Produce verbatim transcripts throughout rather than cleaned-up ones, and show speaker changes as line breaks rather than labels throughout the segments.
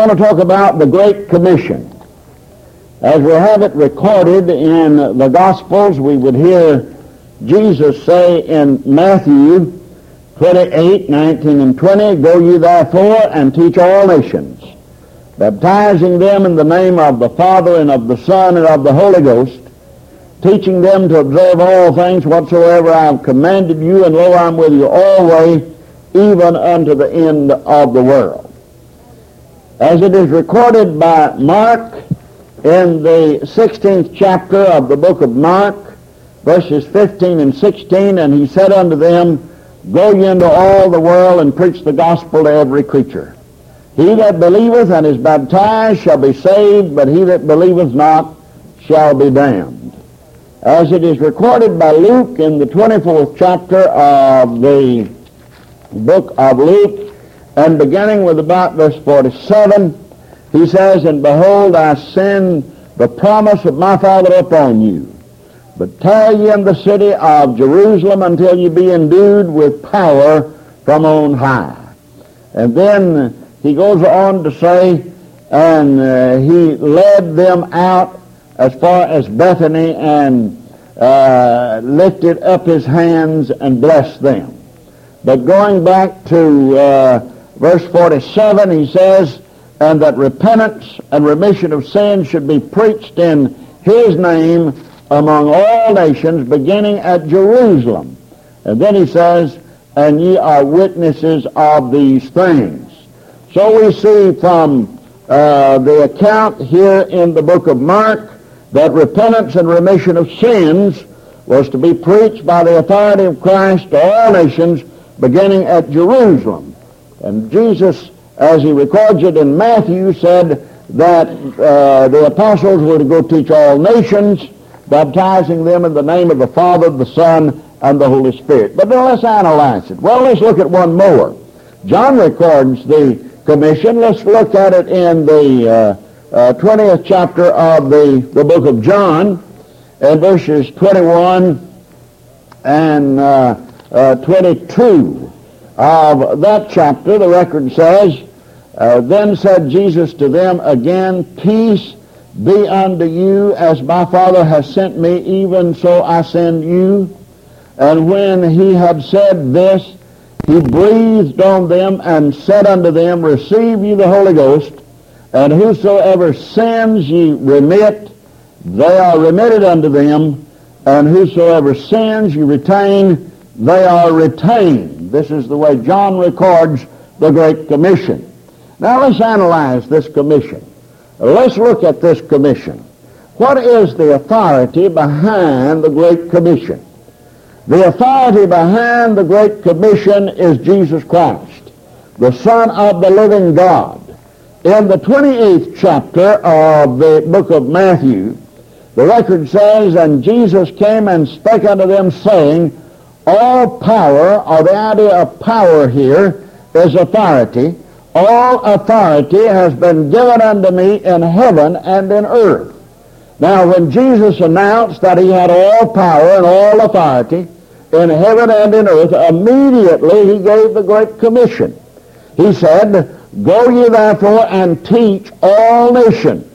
want to talk about the Great Commission. As we have it recorded in the Gospels, we would hear Jesus say in Matthew twenty-eight, nineteen, and twenty, "Go ye therefore and teach all nations, baptizing them in the name of the Father and of the Son and of the Holy Ghost, teaching them to observe all things whatsoever I have commanded you, and lo, I am with you always, even unto the end of the world." As it is recorded by Mark in the sixteenth chapter of the book of Mark, verses fifteen and sixteen, "And he said unto them, Go ye into all the world and preach the gospel to every creature. He that believeth and is baptized shall be saved, but he that believeth not shall be damned." As it is recorded by Luke in the twenty-fourth chapter of the book of Luke, and beginning with about verse forty-seven, he says, "And behold, I send the promise of my Father upon you. But tarry ye in the city of Jerusalem until ye be endued with power from on high." And then he goes on to say, and uh, he led them out as far as Bethany and uh, lifted up his hands and blessed them. But going back to uh, verse forty-seven, he says, "And that repentance and remission of sins should be preached in his name among all nations, beginning at Jerusalem." And then he says, "And ye are witnesses of these things." So we see from uh, the account here in the book of Mark that repentance and remission of sins was to be preached by the authority of Christ to all nations, beginning at Jerusalem. And Jesus, as he records it in Matthew, said that uh, the apostles were to go teach all nations, baptizing them in the name of the Father, the Son, and the Holy Spirit. But now let's analyze it. Well, let's look at one more. John records the commission. Let's look at it in the uh, uh, twentieth chapter of the, the book of John, and verses twenty-one and uh, uh, twenty-two of that chapter. The record says, uh, "Then said Jesus to them again, Peace be unto you, as my Father has sent me, even so I send you. And when he had said this, he breathed on them and said unto them, Receive ye the Holy Ghost, and whosoever sins ye remit, they are remitted unto them, and whosoever sins ye retain, they are retained." This is the way John records the Great Commission. Now let's analyze this commission. Let's look at this commission. What is the authority behind the Great Commission? The authority behind the Great Commission is Jesus Christ, the Son of the living God. In the twenty-eighth chapter of the book of Matthew, the record says, "And Jesus came and spake unto them, saying," all power, or the idea of power here is authority, "all authority has been given unto me in heaven and in earth." Now, when Jesus announced that he had all power and all authority in heaven and in earth, immediately he gave the Great Commission. He said, "Go ye therefore and teach all nations."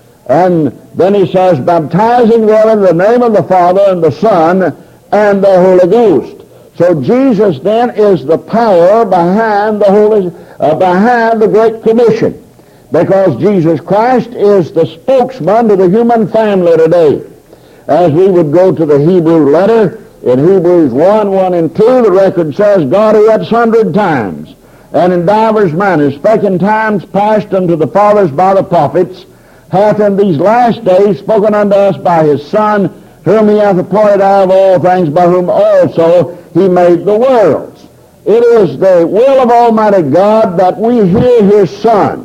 And then he says, "Baptizing them in the name of the Father and the Son and the Holy Ghost." So Jesus then is the power behind the Holy, uh, behind the Great Commission, because Jesus Christ is the spokesman to the human family today. As we would go to the Hebrew letter, in Hebrews one, one and two, the record says, "God who at sundry times and in divers manners spake in times past unto the fathers by the prophets, hath in these last days spoken unto us by his Son, whom he hath appointed out of all things, by whom also he made the worlds." It is the will of Almighty God that we hear his Son.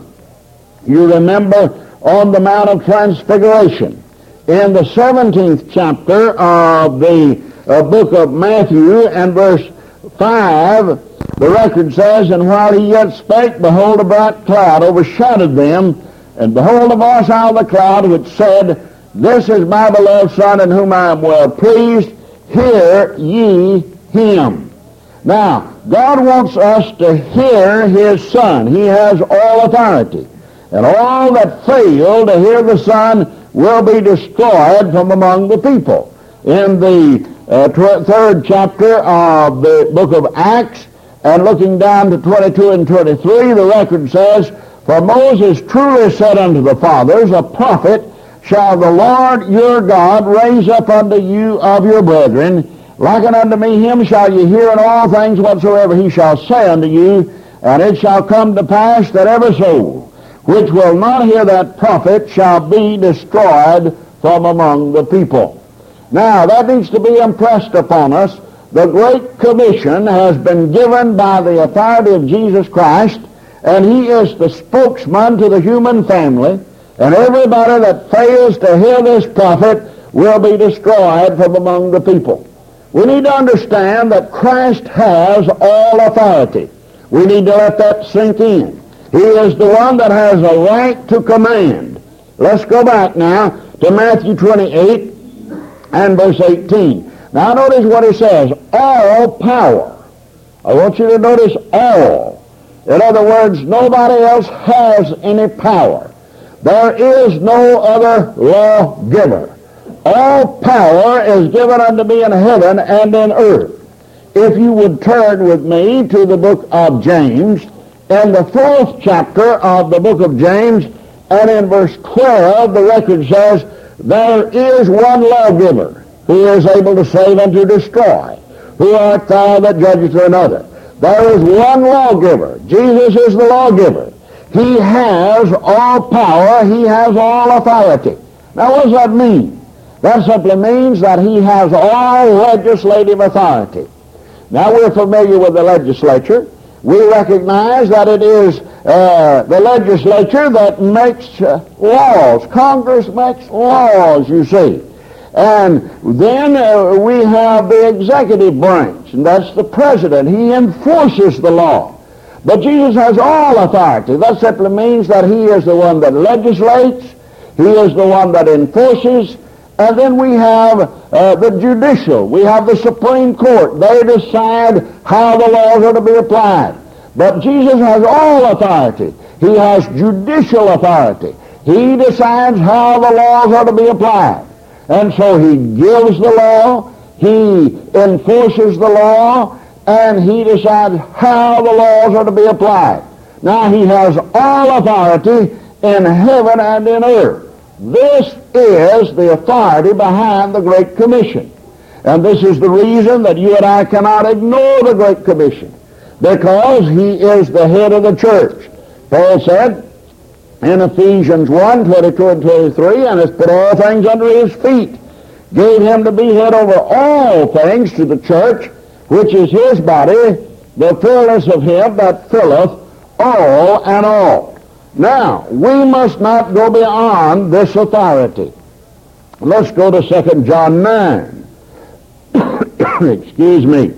You remember on the Mount of Transfiguration, in the seventeenth chapter of the uh, book of Matthew and verse five, the record says, "And while he yet spake, behold, a bright cloud overshadowed them, and behold, a voice out of the cloud which said, This is my beloved Son, in whom I am well pleased. Hear ye him." Now, God wants us to hear his Son. He has all authority. And all that fail to hear the Son will be destroyed from among the people. In the uh, tw- third chapter of the book of Acts, and looking down to twenty-two and twenty-three, the record says, "For Moses truly said unto the fathers, A prophet shall the Lord your God raise up unto you of your brethren. Like unto me him shall ye hear in all things whatsoever he shall say unto you. And it shall come to pass that every soul which will not hear that prophet shall be destroyed from among the people." Now, that needs to be impressed upon us. The Great Commission has been given by the authority of Jesus Christ, and he is the spokesman to the human family, and everybody that fails to hear this prophet will be destroyed from among the people. We need to understand that Christ has all authority. We need to let that sink in. He is the one that has a right to command. Let's go back now to Matthew twenty-eight and verse eighteen. Now notice what he says, all power. I want you to notice all. In other words, nobody else has any power. There is no other lawgiver. All power is given unto me in heaven and in earth. If you would turn with me to the book of James, in the fourth chapter of the book of James, and in verse twelve, the record says, "There is one lawgiver who is able to save and to destroy. Who art thou that judgest another?" There is one lawgiver. Jesus is the lawgiver. He has all power. He has all authority. Now, what does that mean? That simply means that he has all legislative authority. Now, we're familiar with the legislature. We recognize that it is uh, the legislature that makes uh, laws. Congress makes laws, you see. And then uh, we have the executive branch, and that's the president. He enforces the law. But Jesus has all authority. That simply means that he is the one that legislates, he is the one that enforces, and then we have uh, the judicial. We have the Supreme Court. They decide how the laws are to be applied. But Jesus has all authority. He has judicial authority. He decides how the laws are to be applied. And so he gives the law, he enforces the law, and he decides how the laws are to be applied. Now he has all authority in heaven and in earth. This is the authority behind the Great Commission. And this is the reason that you and I cannot ignore the Great Commission, because he is the head of the church. Paul said in Ephesians one, twenty-two and twenty-three, "And has put all things under his feet, gave him to be head over all things to the church, which is his body, the fullness of him that filleth all and all." Now, we must not go beyond this authority. Let's go to Second John nine. Excuse me.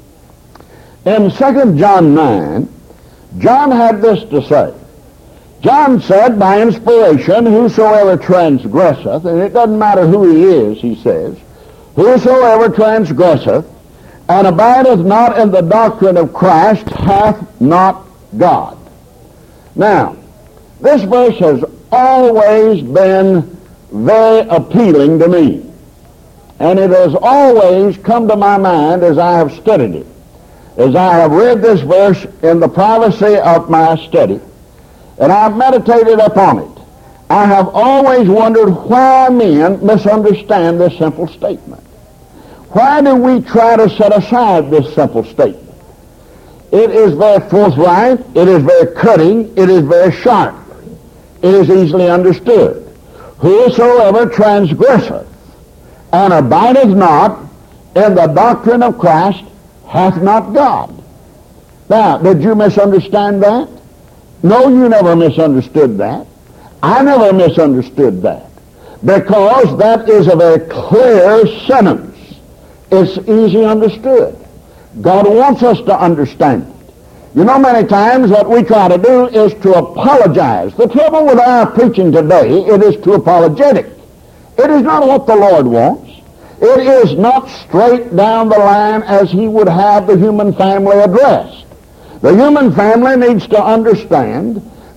In Second John nine, John had this to say. John said, by inspiration, "Whosoever transgresseth," and it doesn't matter who he is, he says, "whosoever transgresseth, and abideth not in the doctrine of Christ, hath not God." Now, this verse has always been very appealing to me, and it has always come to my mind as I have studied it. As I have read this verse in the privacy of my study, and I have meditated upon it, I have always wondered why men misunderstand this simple statement. Why do we try to set aside this simple statement? It is very forthright, it is very cutting, it is very sharp. It is easily understood. "Whosoever transgresseth and abideth not in the doctrine of Christ hath not God." Now, did you misunderstand that? No, you never misunderstood that. I never misunderstood that, because that is a very clear sentence. It's easy understood. God wants us to understand it. You know, many times what we try to do is to apologize. The trouble with our preaching today, it is too apologetic. It is not what the Lord wants. It is not straight down the line as he would have the human family addressed. The human family needs to understand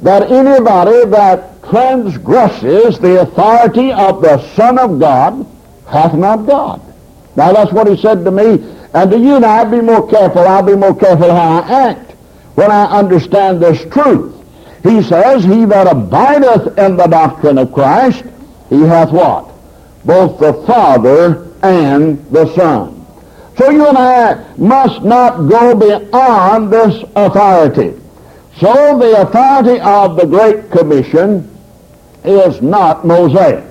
that anybody that transgresses the authority of the Son of God hath not God. Now that's what he said to me, and to you now. I'd be more careful, I'll be more careful how I act when I understand this truth. He says, he that abideth in the doctrine of Christ, he hath what? Both the Father and the Son. So you and I must not go beyond this authority. So the authority of the Great Commission is not Mosaic.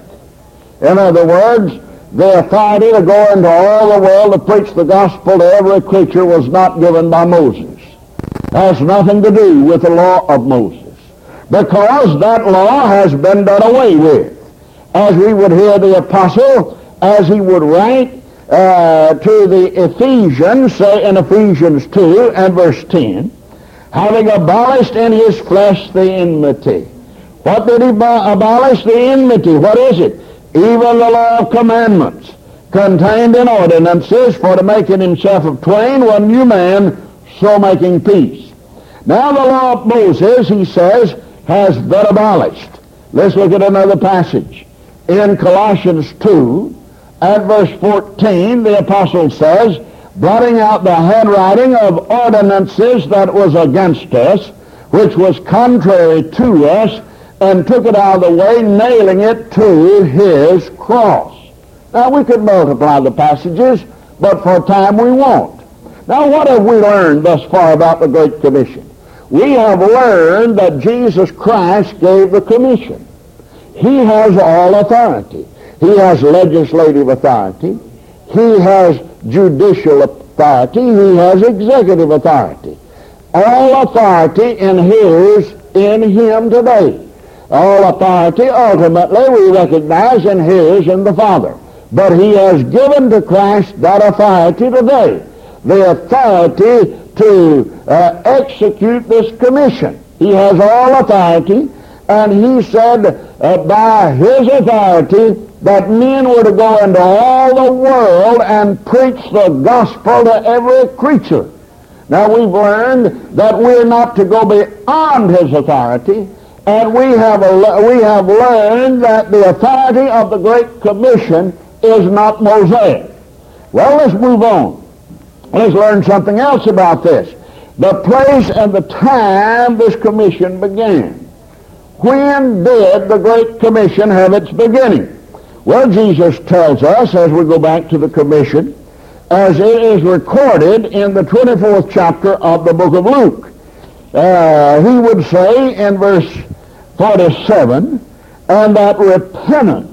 In other words, the authority to go into all the world to preach the gospel to every creature was not given by Moses. It has nothing to do with the law of Moses, because that law has been done away with. As we would hear the apostle, as he would write uh, to the Ephesians, say in Ephesians two and verse ten, having abolished in his flesh the enmity. What did he abolish? The enmity. What is it? Even the law of commandments, contained in ordinances, for to make in himself of twain one new man, so making peace. Now the law of Moses, he says, has been abolished. Let's look at another passage. In Colossians two, at verse fourteen, the apostle says, blotting out the handwriting of ordinances that was against us, which was contrary to us, and took it out of the way, nailing it to his cross. Now, we could multiply the passages, but for time we won't. Now, what have we learned thus far about the Great Commission? We have learned that Jesus Christ gave the commission. He has all authority. He has legislative authority. He has judicial authority. He has executive authority. All authority inheres in him today. All authority, ultimately, we recognize inheres in the Father. But he has given to Christ that authority today, the authority to uh, execute this commission. He has all authority, and he said uh, by his authority that men were to go into all the world and preach the gospel to every creature. Now, we've learned that we're not to go beyond his authority, and we have, a, we have learned that the authority of the Great Commission is not Mosaic. Well, let's move on. Let's learn something else about this. The place and the time this commission began. When did the Great Commission have its beginning? Well, Jesus tells us, as we go back to the commission, as it is recorded in the twenty-fourth chapter of the book of Luke. Uh, he would say in verse forty-seven, and that repentance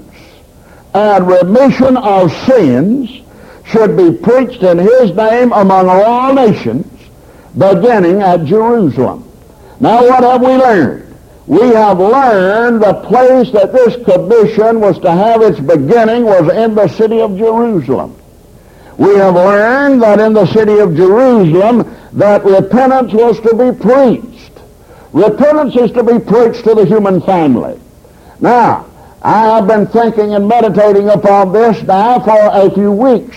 and remission of sins should be preached in his name among all nations, beginning at Jerusalem. Now, what have we learned? We have learned the place that this commission was to have its beginning was in the city of Jerusalem. We have learned that in the city of Jerusalem that repentance was to be preached. Repentance is to be preached to the human family. Now, I have been thinking and meditating upon this now for a few weeks.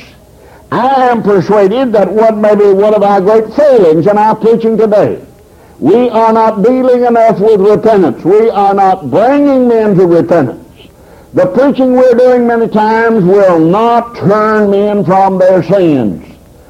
I am persuaded that what may be one of our great failings in our preaching today, we are not dealing enough with repentance. We are not bringing men to repentance. The preaching we're doing many times will not turn men from their sins.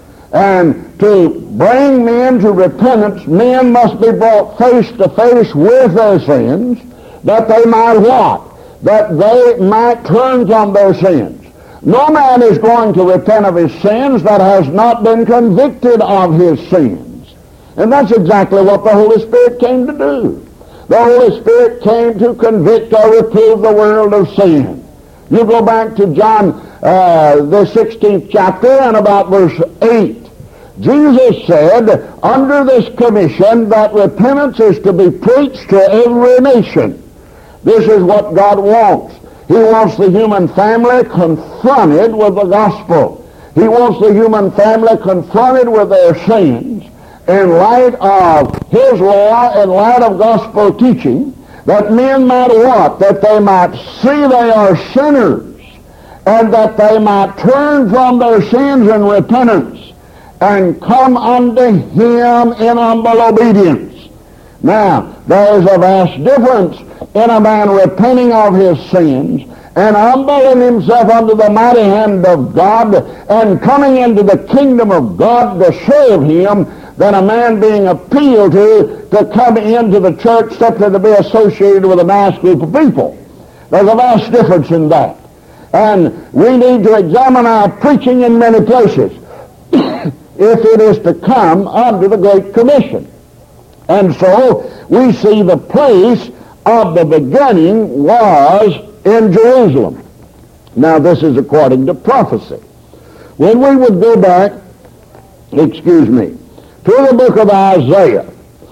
And to bring men to repentance, men must be brought face to face with their sins, that they might what? That they might turn from their sins. No man is going to repent of his sins that has not been convicted of his sins. And that's exactly what the Holy Spirit came to do. The Holy Spirit came to convict or reprove the world of sin. You go back to John, uh, the sixteenth chapter, and about verse eight. Jesus said, under this commission, that repentance is to be preached to every nation. This is what God wants. He wants the human family confronted with the gospel. He wants the human family confronted with their sins in light of his law, in light of gospel teaching, that men might what? That they might see they are sinners, and that they might turn from their sins in repentance and come unto him in humble obedience. Now, there is a vast difference in a man repenting of his sins and humbling himself under the mighty hand of God and coming into the kingdom of God to serve him than a man being appealed to to come into the church simply to be associated with a nice group of people. There's a vast difference in that. And we need to examine our preaching in many places if it is to come under the Great Commission. And so we see the place of the beginning was in Jerusalem. Now this is according to prophecy. When we would go back, excuse me, to the book of Isaiah,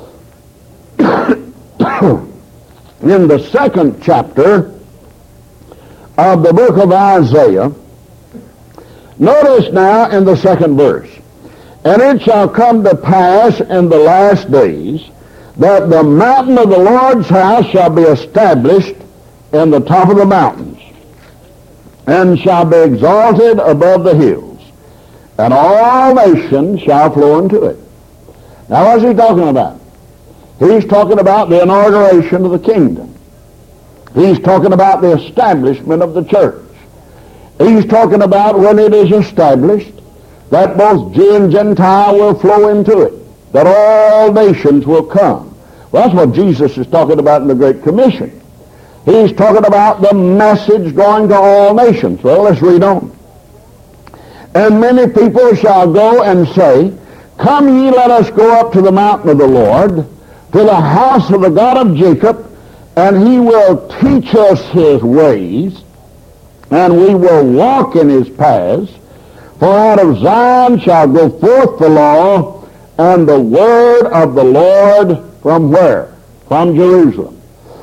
in the second chapter of the book of Isaiah, notice now in the second verse, "And it shall come to pass in the last days that the mountain of the Lord's house shall be established in the top of the mountains, and shall be exalted above the hills, and all nations shall flow into it." Now what's he talking about? He's talking about the inauguration of the kingdom. He's talking about the establishment of the church. He's talking about when it is established that both Jew and Gentile will flow into it, that all nations will come. Well, that's what Jesus is talking about in the Great Commission. He's talking about the message going to all nations. Well, let's read on. "And many people shall go and say, Come ye, let us go up to the mountain of the Lord, to the house of the God of Jacob, and he will teach us his ways, and we will walk in his paths. For out of Zion shall go forth the law, and the word of the Lord," from where? From Jerusalem.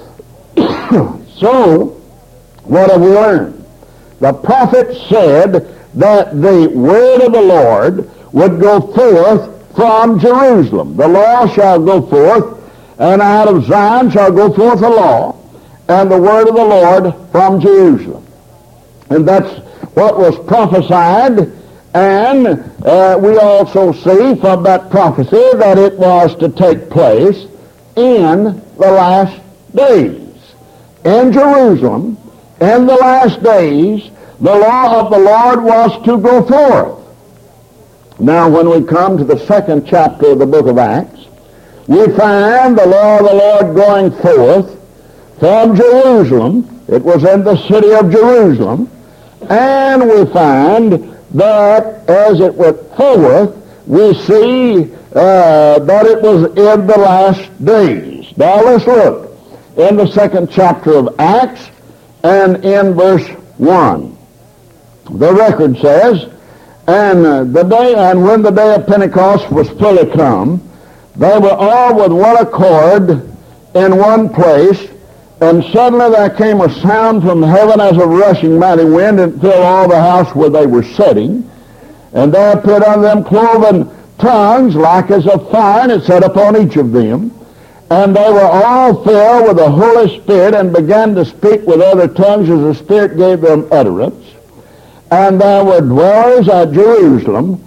So, what have we learned? The prophet said that the word of the Lord would go forth from Jerusalem. The law shall go forth, and out of Zion shall go forth the law, and the word of the Lord from Jerusalem. And that's what was prophesied, and uh, we also see from that prophecy that it was to take place in the last days. In Jerusalem, in the last days, the law of the Lord was to go forth. Now, when we come to the second chapter of the book of Acts, we find the law of the Lord going forth from Jerusalem. It was in the city of Jerusalem. And we find that as it went forth, we see uh, that it was in the last days. Now, let's look in the second chapter of Acts and in verse one. The record says, And uh, the day, and when the day of Pentecost was fully come, they were all with one accord in one place, and suddenly there came a sound from heaven as of rushing mighty wind, and filled all the house where they were sitting. And there appeared unto them cloven tongues like as of fire, and it sat upon each of them. And they were all filled with the Holy Spirit, and began to speak with other tongues as the Spirit gave them utterance. And there were dwellers at Jerusalem,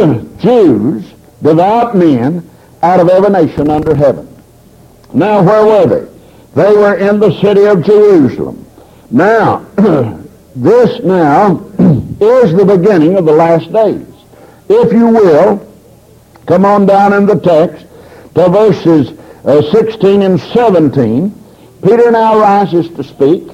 Jews, devout men, out of every nation under heaven. Now, where were they? They were in the city of Jerusalem. Now, this now is the beginning of the last days. If you will, come on down in the text to verses uh, sixteen and seventeen. Peter now rises to speak.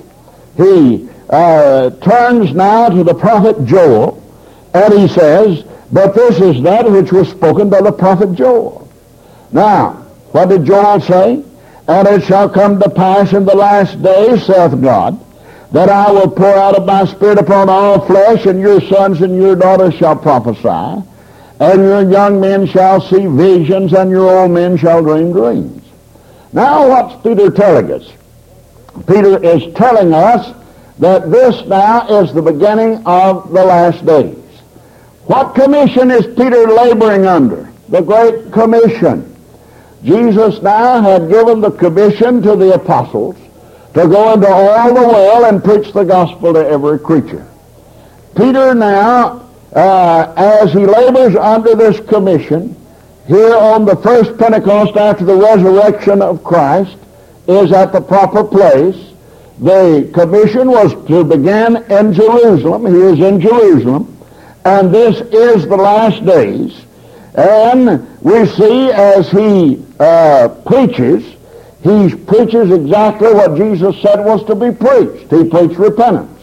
He uh, turns now to the prophet Joel, and he says, "But this is that which was spoken by the prophet Joel." Now, what did Joel say? "And it shall come to pass in the last days, saith God, that I will pour out of my Spirit upon all flesh, and your sons and your daughters shall prophesy, and your young men shall see visions, and your old men shall dream dreams." Now, what's Peter telling us? Peter is telling us that this now is the beginning of the last days. What commission is Peter laboring under? The Great Commission. Jesus now had given the commission to the apostles to go into all the world and preach the gospel to every creature. Peter now, uh, as he labors under this commission, here on the first Pentecost after the resurrection of Christ is at the proper place. The commission was to begin in Jerusalem. He is in Jerusalem. And this is the last days. And we see as he uh, preaches, he preaches exactly what Jesus said was to be preached. He preached repentance.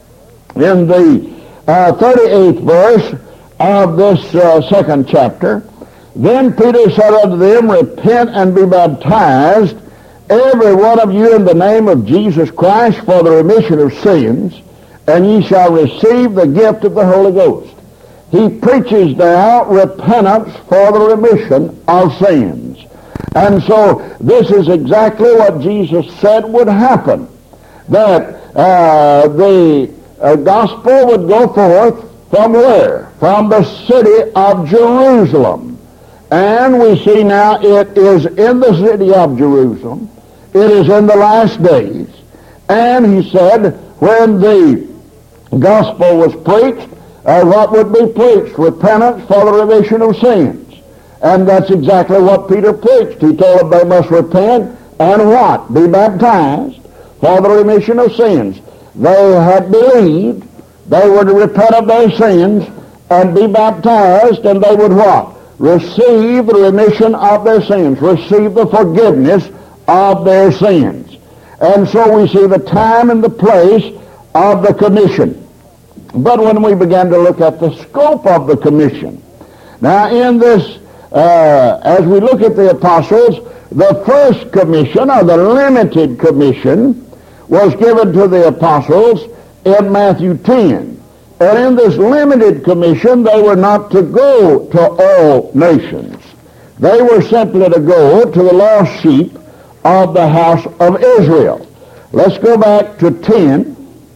In the uh, thirty-eighth verse of this uh, second chapter, then Peter said unto them, Repent and be baptized, every one of you, in the name of Jesus Christ, for the remission of sins, and ye shall receive the gift of the Holy Ghost. He preaches now repentance for the remission of sins. And so this is exactly what Jesus said would happen, that uh, the uh, gospel would go forth from where? From the city of Jerusalem. And we see now it is in the city of Jerusalem. It is in the last days. And he said, when the gospel was preached, uh, what would be preached? Repentance for the remission of sins. And that's exactly what Peter preached. He told them they must repent and what? Be baptized for the remission of sins. They had believed. They were to repent of their sins and be baptized, and they would what? Receive the remission of their sins. Receive the forgiveness of their sins. And so we see the time and the place of the commission. But when we began to look at the scope of the commission, now in this, uh, as we look at the apostles, the first commission, or the limited commission, was given to the apostles in Matthew ten. And in this limited commission, they were not to go to all nations. They were simply to go to the lost sheep of the house of Israel. Let's go back to ten,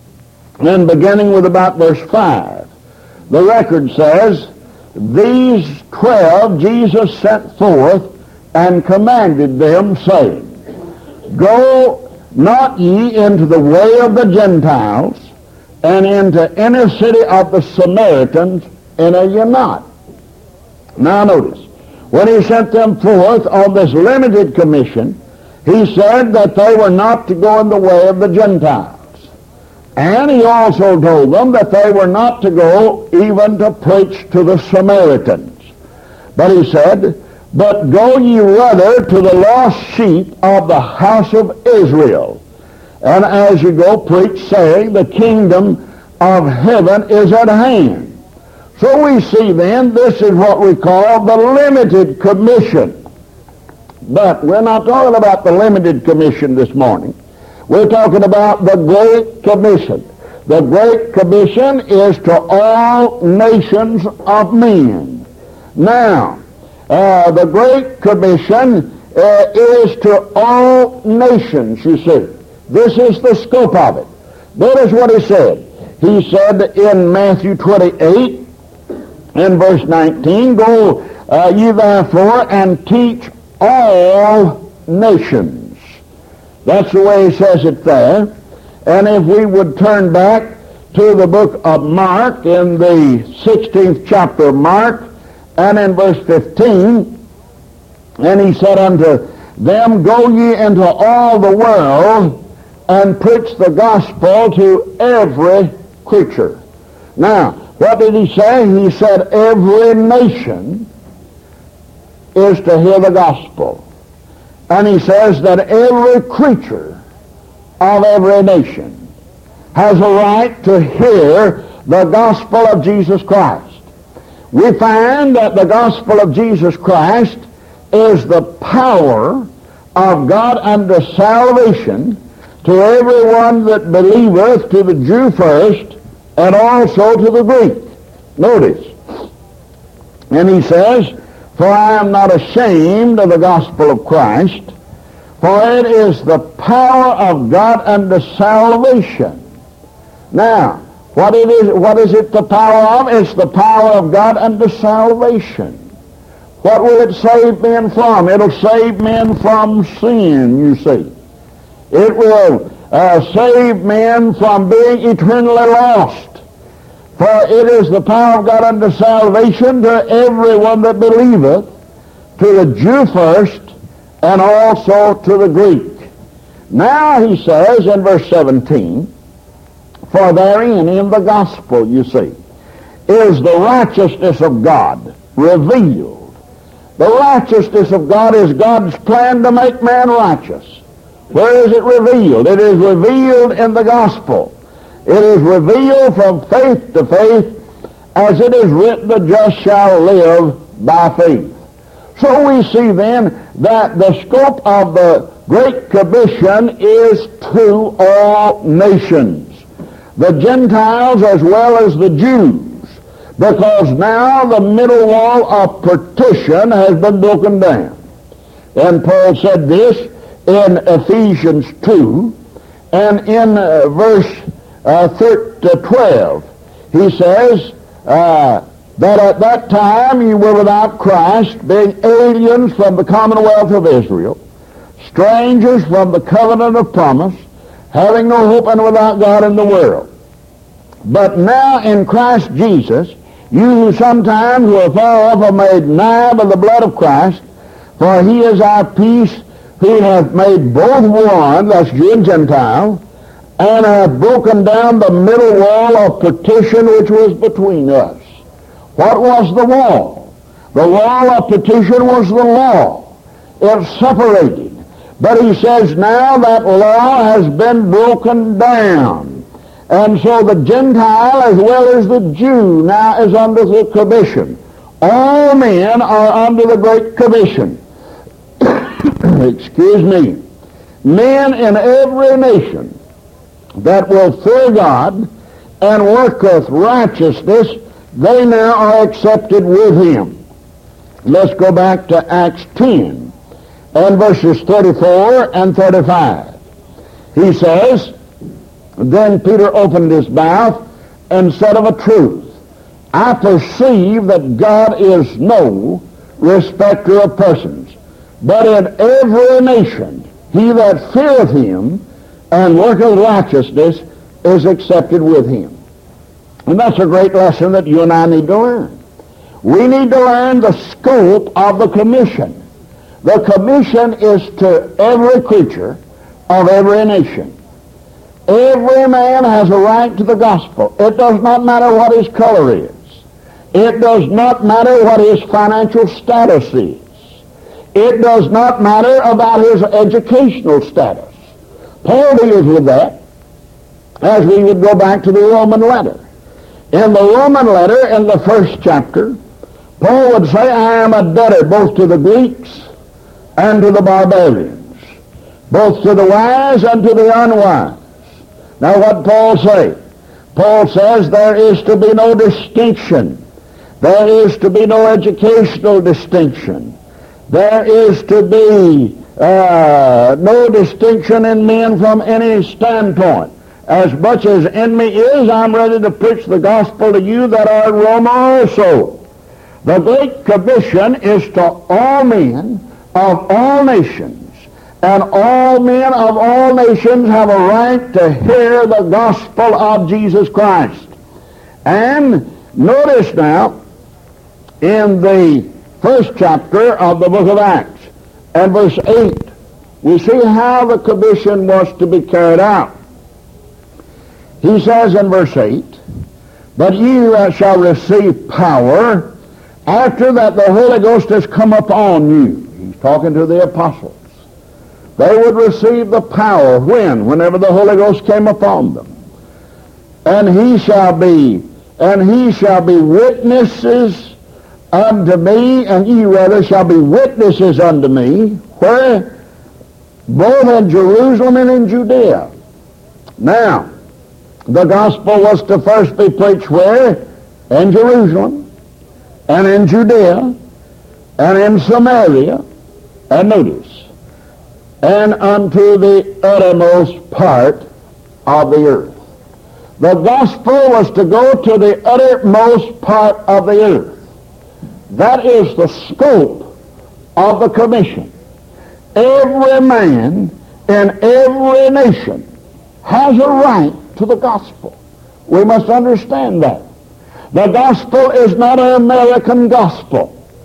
and beginning with about verse five. The record says, These twelve Jesus sent forth and commanded them, saying, Go not ye into the way of the Gentiles, and into any city of the Samaritans enter ye not. Now notice, when he sent them forth on this limited commission, he said that they were not to go in the way of the Gentiles. And he also told them that they were not to go even to preach to the Samaritans. But he said, But go ye rather to the lost sheep of the house of Israel. And as you go, preach, saying, The kingdom of heaven is at hand. So we see then, this is what we call the limited commission. But we're not talking about the limited commission this morning. We're talking about the Great Commission. The Great Commission is to all nations of men. Now, uh, the Great Commission uh, is to all nations, you see. This is the scope of it. Notice what he said. He said in Matthew twenty-eight, in verse nineteen, Go uh, ye therefore and teach all nations. That's the way he says it there. And if we would turn back to the book of Mark, in the sixteenth chapter of Mark, and in verse fifteen, and he said unto them, Go ye into all the world and preach the gospel to every creature. Now, what did he say? He said every nation is to hear the gospel. And he says that every creature of every nation has a right to hear the gospel of Jesus Christ. We find that the gospel of Jesus Christ is the power of God unto salvation to everyone that believeth, to the Jew first, and also to the Greek. Notice. And he says, For I am not ashamed of the gospel of Christ, for it is the power of God unto salvation. Now, what it is, what is it the power of? It's the power of God unto salvation. What will it save men from? It'll save men from sin, you see. It will uh, save men from being eternally lost. For it is the power of God unto salvation to everyone that believeth, to the Jew first, and also to the Greek. Now he says in verse seventeen, for therein, in the gospel, you see, is the righteousness of God revealed. The righteousness of God is God's plan to make man righteous. Where is it revealed? It is revealed in the gospel. It is revealed from faith to faith, as it is written, the just shall live by faith. So we see then that the scope of the Great Commission is to all nations, the Gentiles as well as the Jews, because now the middle wall of partition has been broken down. And Paul said this in Ephesians two, and in uh, verse uh, twelve, he says uh, that at that time you were without Christ, being aliens from the commonwealth of Israel, strangers from the covenant of promise, having no hope and without God in the world. But now in Christ Jesus, you who sometimes were far off are made nigh by the blood of Christ, for he is our peace, who hath made both one, that's Jew and Gentile, and hath broken down the middle wall of partition which was between us. What was the wall? The wall of partition was the law. It separated. But he says now that law has been broken down. And so the Gentile as well as the Jew now is under the commission. All men are under the Great Commission. Excuse me. Men in every nation that will fear God and worketh righteousness, they now are accepted with him. Let's go back to Acts ten and verses thirty-four and thirty-five. He says, then Peter opened his mouth and said of a truth, I perceive that God is no respecter of persons, but in every nation he that feareth him and worketh righteousness is accepted with him. And that's a great lesson that you and I need to learn. We need to learn the scope of the commission. The commission is to every creature of every nation. Every man has a right to the gospel. It does not matter what his color is. It does not matter what his financial status is. It does not matter about his educational status. Paul deals with that as we would go back to the Roman letter. In the Roman letter, in the first chapter, Paul would say, I am a debtor both to the Greeks and to the barbarians, both to the wise and to the unwise. Now what Paul say? Paul says there is to be no distinction. There is to be no educational distinction. There is to be uh, no distinction in men from any standpoint. As much as in me is, I'm ready to preach the gospel to you that are in Rome also. The Great Commission is to all men of all nations. And all men of all nations have a right to hear the gospel of Jesus Christ. And notice now, in the first chapter of the book of Acts, and verse eight, we see how the commission was to be carried out. He says in verse eight, but you uh, shall receive power after that the Holy Ghost has come upon you. He's talking to the apostles. They would receive the power when? Whenever the Holy Ghost came upon them. And he shall be, and he shall be witnesses unto me, and ye rather shall be witnesses unto me, where? Both in Jerusalem and in Judea. Now, the gospel was to first be preached where? In Jerusalem, and in Judea, and in Samaria, and notice, and unto the uttermost part of the earth. The gospel was to go to the uttermost part of the earth. That is the scope of the commission. Every man in every nation has a right to the gospel. We must understand that. The gospel is not an American gospel.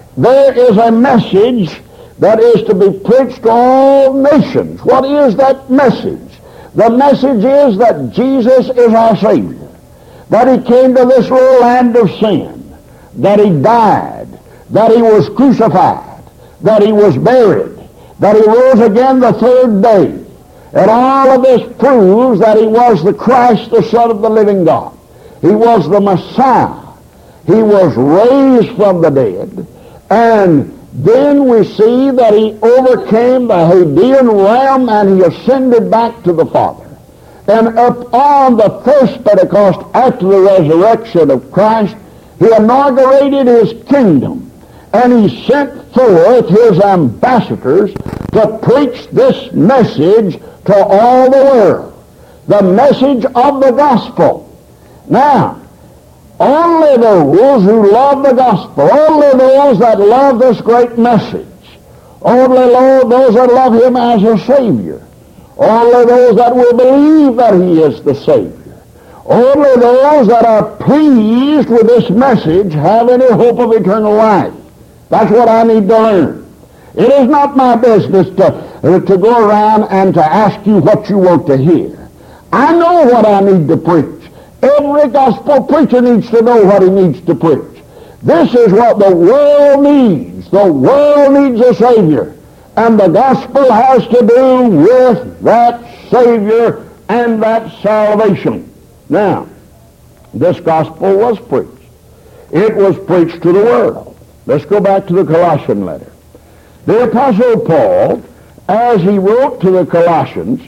there is a message that is to be preached to all nations. What is that message? The message is that Jesus is our Savior, that he came to this little land of sin, that he died, that he was crucified, that he was buried, that he rose again the third day. And all of this proves that he was the Christ, the Son of the living God. He was the Messiah. He was raised from the dead. And then we see that he overcame the Hadean realm and he ascended back to the Father. And upon the first Pentecost, after the resurrection of Christ, he inaugurated his kingdom. And he sent forth his ambassadors to preach this message to all the world. The message of the gospel. Now, only those who love the gospel, only those that love this great message, only those that love him as a Savior, only those that will believe that he is the Savior, only those that are pleased with this message have any hope of eternal life. That's what I need to learn. It is not my business to, uh, to go around and to ask you what you want to hear. I know what I need to preach. Every gospel preacher needs to know what he needs to preach. This is what the world needs. The world needs a Savior. And the gospel has to do with that Savior and that salvation. Now, this gospel was preached. It was preached to the world. Let's go back to the Colossian letter. The Apostle Paul, as he wrote to the Colossians,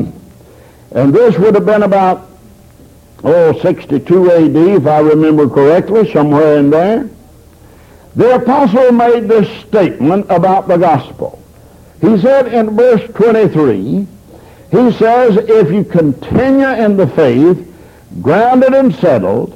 and this would have been about oh, sixty-two A D, if I remember correctly, somewhere in there. The apostle made this statement about the gospel. He said in verse twenty-three, he says, if you continue in the faith, grounded and settled,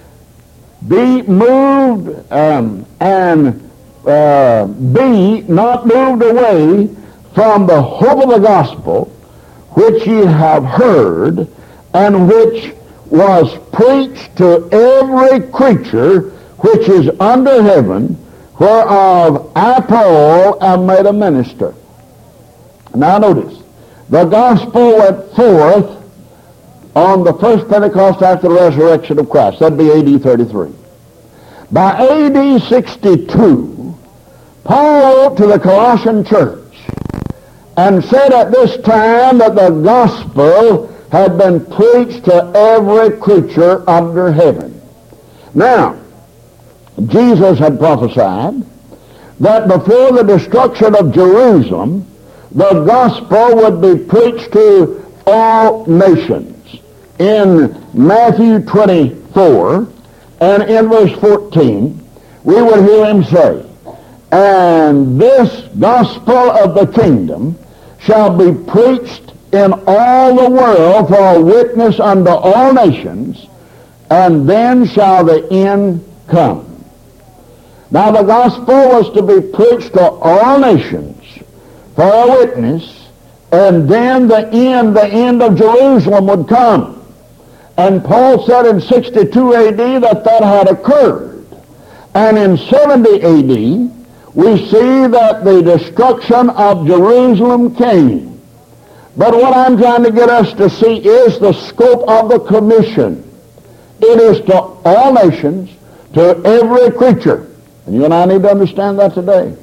be moved um, and uh, be not moved away from the hope of the gospel, which ye have heard, and which was preached to every creature which is under heaven, whereof I, Paul, am made a minister. Now notice, the gospel went forth on the first Pentecost after the resurrection of Christ. That'd be A D thirty-three. By A D sixty-two, Paul wrote to the Colossian church and said at this time that the gospel had been preached to every creature under heaven. Now, Jesus had prophesied that before the destruction of Jerusalem, the gospel would be preached to all nations. In Matthew twenty-four and in verse fourteen, we would hear him say, and this gospel of the kingdom shall be preached in all the world for a witness unto all nations, and then shall the end come. Now the gospel was to be preached to all nations for a witness, and then the end, the end of Jerusalem would come. And Paul said in sixty-two A D that that had occurred. And in seventy A D, we see that the destruction of Jerusalem came. But what I'm trying to get us to see is the scope of the commission. It is to all nations, to every creature. And you and I need to understand that today.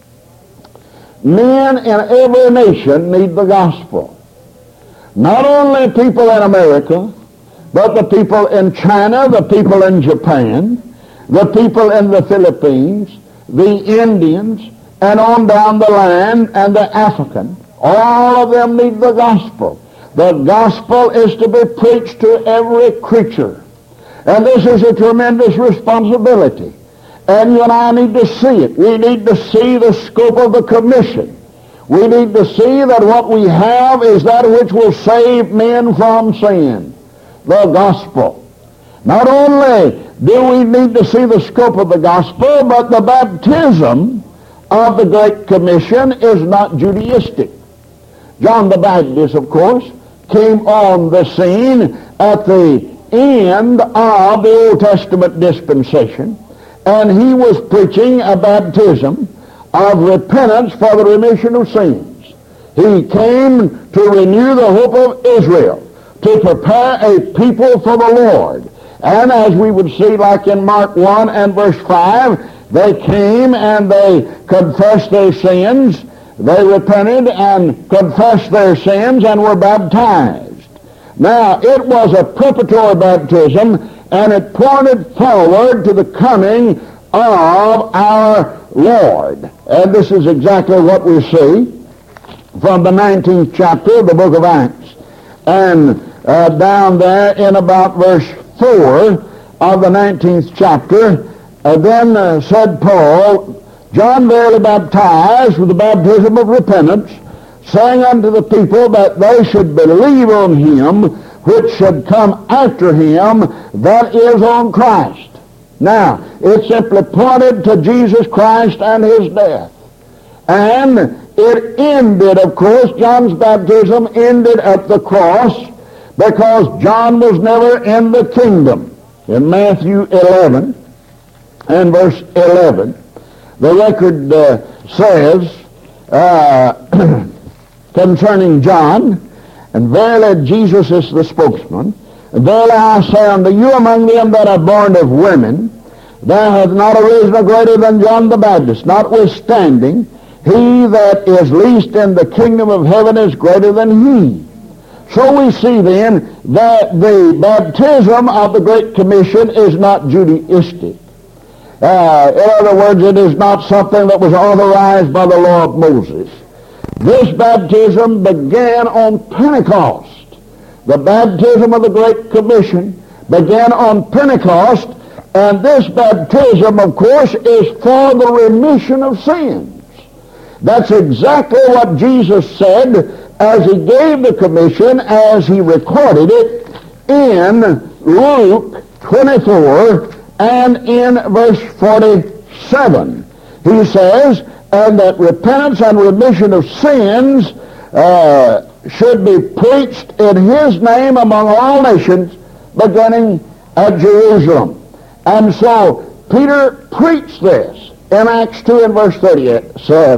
Men in every nation need the gospel. Not only people in America, but the people in China, the people in Japan, the people in the Philippines, the Indians, and on down the line, and the African. All of them need the gospel. The gospel is to be preached to every creature. And this is a tremendous responsibility. And you and I need to see it. We need to see the scope of the commission. We need to see that what we have is that which will save men from sin. The gospel. Not only do we need to see the scope of the gospel, but the baptism of the Great Commission is not Judaistic. John the Baptist, of course, came on the scene at the end of the Old Testament dispensation, and he was preaching a baptism of repentance for the remission of sins. He came to renew the hope of Israel, to prepare a people for the Lord. And as we would see, like in Mark one and verse five, they came and they confessed their sins. They repented and confessed their sins and were baptized. Now, it was a preparatory baptism, and it pointed forward to the coming of our Lord. And this is exactly what we see from the nineteenth chapter of the book of Acts. And uh, down there in about verse four of the nineteenth chapter, uh, then uh, said Paul, John verily baptized with the baptism of repentance, saying unto the people that they should believe on him which should come after him, that is on Christ. Now, it simply pointed to Jesus Christ and his death. And it ended, of course, John's baptism ended at the cross, because John was never in the kingdom. In Matthew eleven and verse eleven, the record uh, says uh, concerning John, and verily Jesus is the spokesman, and verily I say unto you, among them that are born of women, there hath not arisen a greater than John the Baptist. Notwithstanding, he that is least in the kingdom of heaven is greater than he. So we see then that the baptism of the Great Commission is not Judaistic. Uh, in other words, it is not something that was authorized by the law of Moses. This baptism began on Pentecost. The baptism of the Great Commission began on Pentecost, and this baptism, of course, is for the remission of sins. That's exactly what Jesus said as he gave the commission, as he recorded it in Luke twenty-four and in verse forty-seven. He says, and that repentance and remission of sins uh, should be preached in his name among all nations, beginning at Jerusalem. And so Peter preached this in Acts two and verse thirty-eight.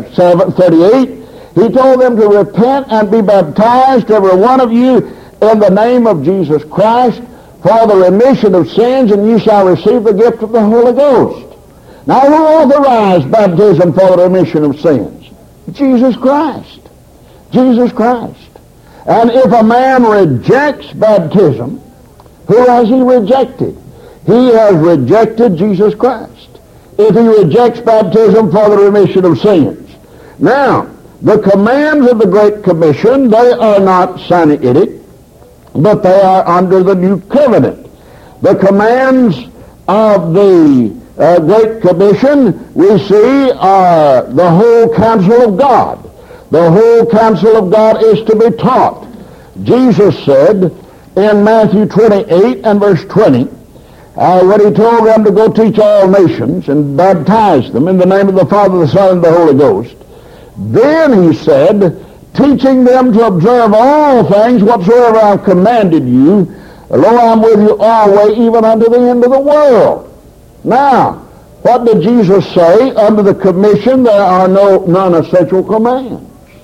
He told them to repent and be baptized, every one of you, in the name of Jesus Christ, for the remission of sins, and you shall receive the gift of the Holy Ghost. Now, who authorized baptism for the remission of sins? Jesus Christ. Jesus Christ. And if a man rejects baptism, who has he rejected? He has rejected Jesus Christ. If he rejects baptism for the remission of sins. Now, the commands of the Great Commission, they are not Sinaitic, but they are under the New Covenant. The commands of the uh, Great Commission, we see, are the whole counsel of God. The whole counsel of God is to be taught. Jesus said in Matthew twenty-eight and verse twenty, uh, when he told them to go teach all nations and baptize them in the name of the Father, the Son, and the Holy Ghost, then he said, teaching them to observe all things whatsoever I have commanded you, lo, I am with you always, even unto the end of the world. Now, what did Jesus say? Under the commission, there are no non-essential commands.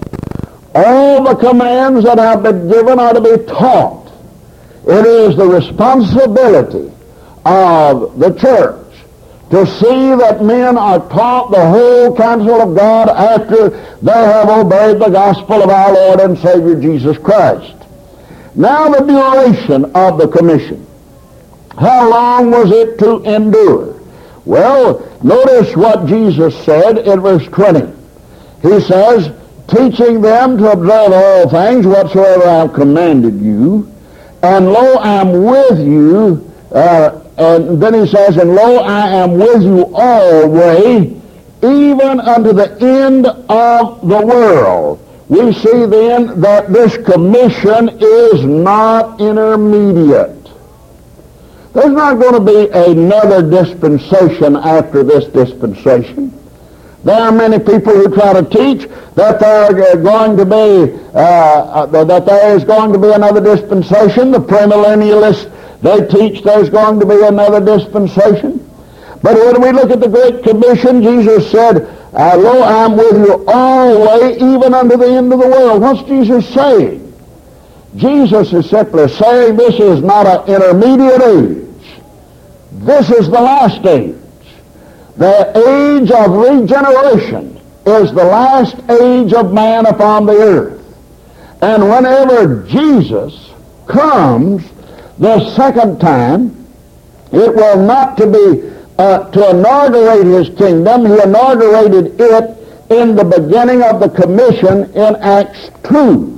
All the commands that have been given are to be taught. It is the responsibility of the church to see that men are taught the whole counsel of God after they have obeyed the gospel of our Lord and Savior Jesus Christ. Now the duration of the commission. How long was it to endure? Well, notice what Jesus said in verse twenty. He says, teaching them to observe all things whatsoever I have commanded you, and lo, I am with you, uh, and then he says, and lo, I am with you always, even unto the end of the world. We see then that this commission is not intermediate. There's not going to be another dispensation after this dispensation. There are many people who try to teach that there going to be uh, that there is going to be another dispensation. The premillennialists, they teach there's going to be another dispensation. But when we look at the Great Commission, Jesus said, uh, lo, I'm with you always, even unto the end of the world. What's Jesus saying? Jesus is simply saying this is not an intermediate age. This is the last age. The age of regeneration is the last age of man upon the earth. And whenever Jesus comes the second time, it will not to be uh, to inaugurate his kingdom. He inaugurated it in the beginning of the commission in Acts two.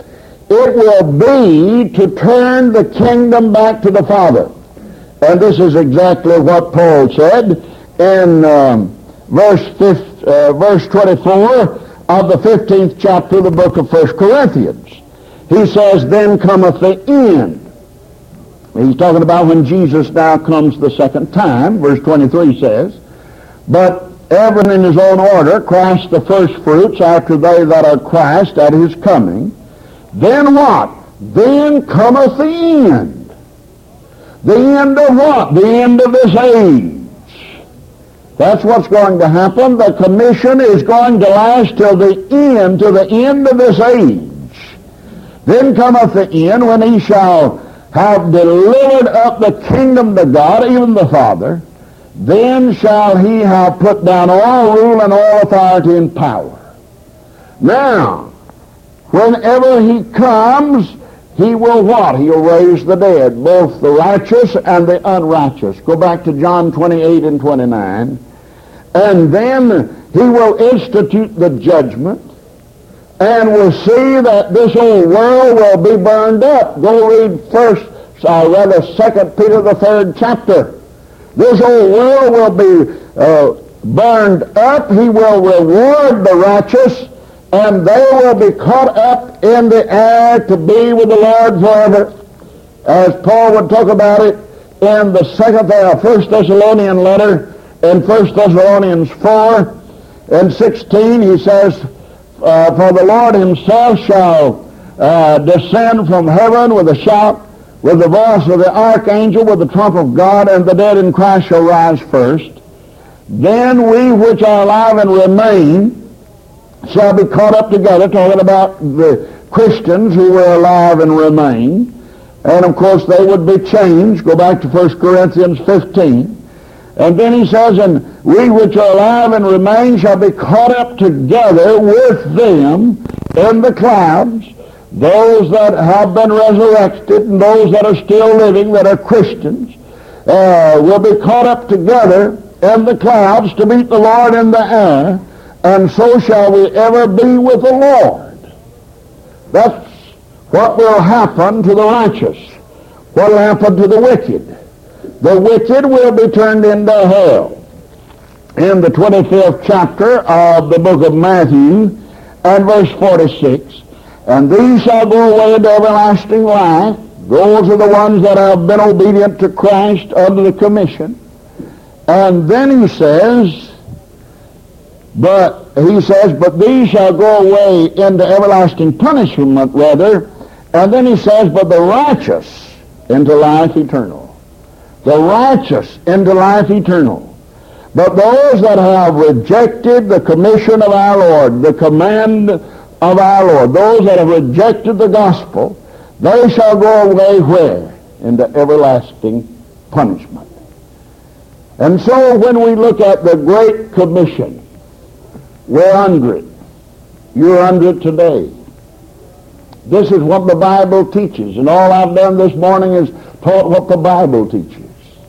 It will be to turn the kingdom back to the Father. And this is exactly what Paul said in um, verse, fifth, uh, verse twenty-four of the fifteenth chapter of the book of First Corinthians. He says, then cometh the end. He's talking about when Jesus now comes the second time. Verse twenty-three says, but everything in his own order, Christ the first fruits, after they that are Christ at his coming. Then what? Then cometh the end. The end of what? The end of this age. That's what's going to happen. The commission is going to last till the end, to the end of this age. Then cometh the end, when he shall have delivered up the kingdom to God, even the Father. Then shall he have put down all rule and all authority and power. Now, whenever he comes, he will what? He'll raise the dead, both the righteous and the unrighteous. Go back to John twenty-eight and twenty-nine. And then he will institute the judgment, and we'll see that this old world will be burned up. Go read first, or rather Second Peter the third chapter. This old world will be uh, burned up. He will reward the righteous, and they will be caught up in the air to be with the Lord forever. As Paul would talk about it in the second, uh, First Thessalonian letter, in First Thessalonians four and sixteen, he says, uh, for the Lord himself shall uh, descend from heaven with a shout, with the voice of the archangel, with the trump of God, and the dead in Christ shall rise first. Then we which are alive and remain shall be caught up together, talking about the Christians who were alive and remain. And of course they would be changed. Go back to First Corinthians fifteen. And then he says, and we which are alive and remain shall be caught up together with them in the clouds. Those that have been resurrected and those that are still living, that are Christians, uh, will be caught up together in the clouds to meet the Lord in the air. And so shall we ever be with the Lord. That's what will happen to the righteous. What will happen to the wicked? The wicked will be turned into hell. In the twenty-fifth chapter of the book of Matthew, and verse forty-six, and these shall go away into everlasting life. Those are the ones that have been obedient to Christ under the commission. And then he says, But, he says, but these shall go away into everlasting punishment, rather. And then he says, but the righteous into life eternal. The righteous into life eternal. But those that have rejected the commission of our Lord, the command of our Lord, those that have rejected the gospel, they shall go away where? Into everlasting punishment. And so when we look at the Great Commission, we're under it. You're under it today. This is what the Bible teaches, and all I've done this morning is taught what the Bible teaches.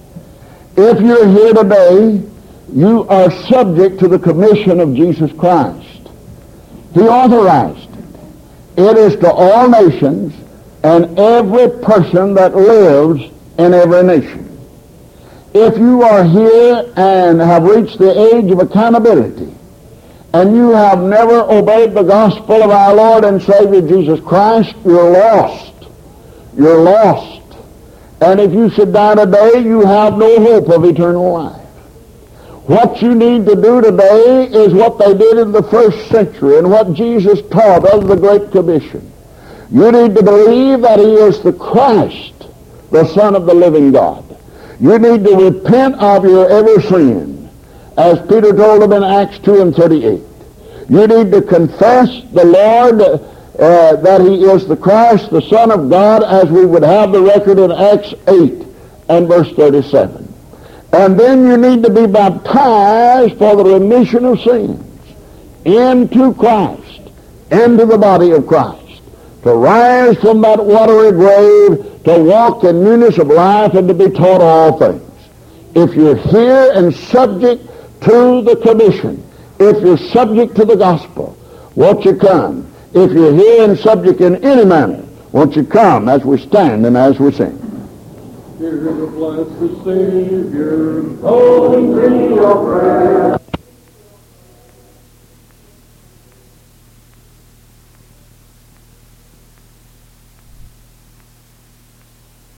If you're here today, you are subject to the commission of Jesus Christ. He authorized it. It is to all nations and every person that lives in every nation. If you are here and have reached the age of accountability, and you have never obeyed the gospel of our Lord and Savior Jesus Christ, you're lost. You're lost. And if you should die today, you have no hope of eternal life. What you need to do today is what they did in the first century and what Jesus taught of the Great Commission. You need to believe that he is the Christ, the Son of the living God. You need to repent of your every sin, as Peter told them in Acts two and thirty-eight. You need to confess the Lord, uh, that he is the Christ, the Son of God, as we would have the record in Acts eight and verse thirty-seven. And then you need to be baptized for the remission of sins into Christ, into the body of Christ, to rise from that watery grave, to walk in newness of life, and to be taught all things. If you're here and subject to the commission, if you're subject to the gospel, won't you come? If you're here and subject in any manner, won't you come as we stand and as we sing?
Hear the blessed Savior.